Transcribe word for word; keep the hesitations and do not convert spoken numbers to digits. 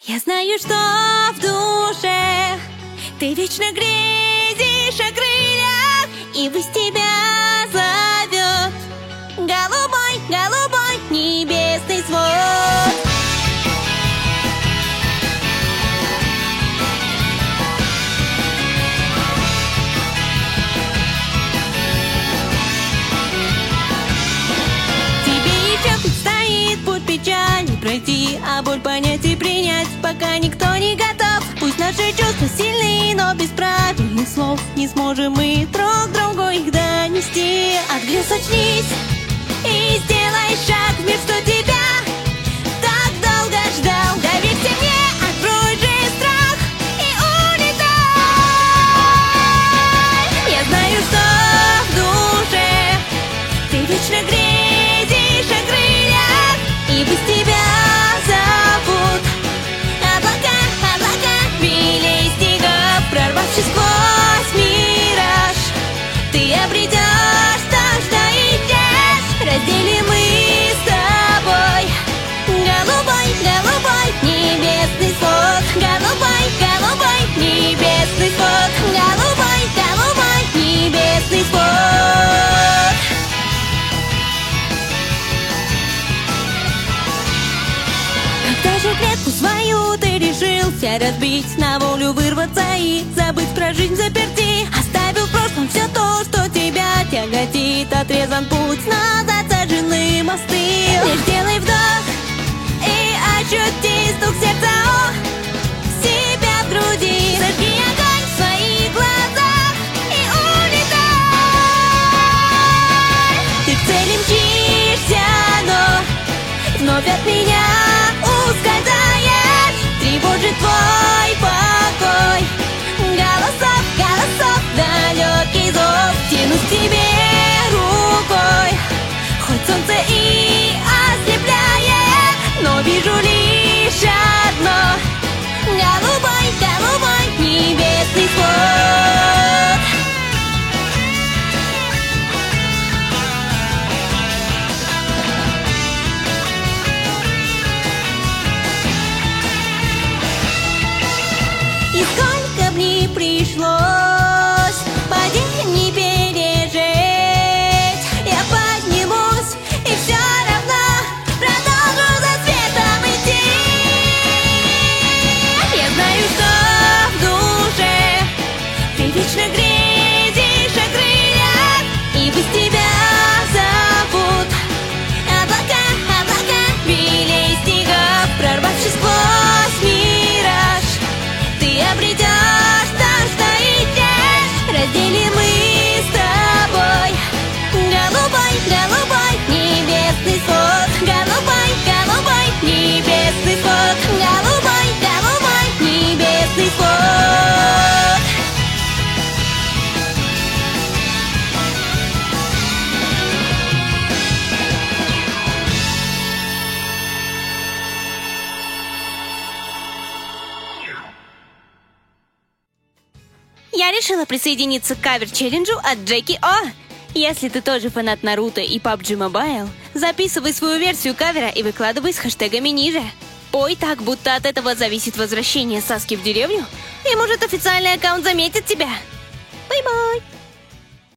Я знаю, что в душе ты вечно грезишь о крыльях, и пусть тебя зовет голубой, голубой небесный свод. Тебе еще предстоит путь печали пройти, а боль понять и принять, пока никто не готов. Пусть наши чувства сильны, но без правильных слов не сможем мы друг другу их донести. От грез очнись и сделай шаг в мир, что тебя так долго ждал. Доверься мне, открой же страх и улетай. Я знаю, что в душе ты вечно грезишь о крыльях, и пусть тебя зовут облака, облака белей снегов. Прорвавшись сквозь мираж, ты обретешь то, что ищешь. Разделим мы с тобой голубой, голубой небесный свод. Голубой, голубой небесный свод. Голубой, голубой небесный свод. Когда же клетку свою ты решился разбить, на волю вырваться и забыть про жизнь заперти, оставил в прошлом все то, что тебя тяготит. Отрезан путь назад, сожжены мосты. Лишь сделай вдох и ощути стук сердца у себя в груди. Зажги огонь в своих глазах и улетай. Ты к цели мчишься, но вновь от меня ускользаешь. Тревожит твой покой голосов, голосов далекий зов. Тянусь к тебе рукой, хоть солнце и ослепляет, но вижу лишь одно — голубой, голубой небесный свод. И сколько б ни пришлось падений пережить, я поднимусь и все равно продолжу за светом идти. Я знаю, что в душе ты вечно грезишь о крыльях, и пусть тебя зовут облака, облака белей снегов. Прорвавшись сквозь мираж, ты обретешь то, что ищешь. Разделим мы с тобой голубой, голубой небесный свод. Голубой, голубой небесный свод. Голубой, голубой небесный свод. Я решила присоединиться к кавер-челленджу от Джеки О. Если ты тоже фанат Наруто и пабг Mobile, записывай свою версию кавера и выкладывай с хэштегами ниже. Пой так, будто от этого зависит возвращение Саски в деревню, и может официальный аккаунт заметит тебя. Бай-бай!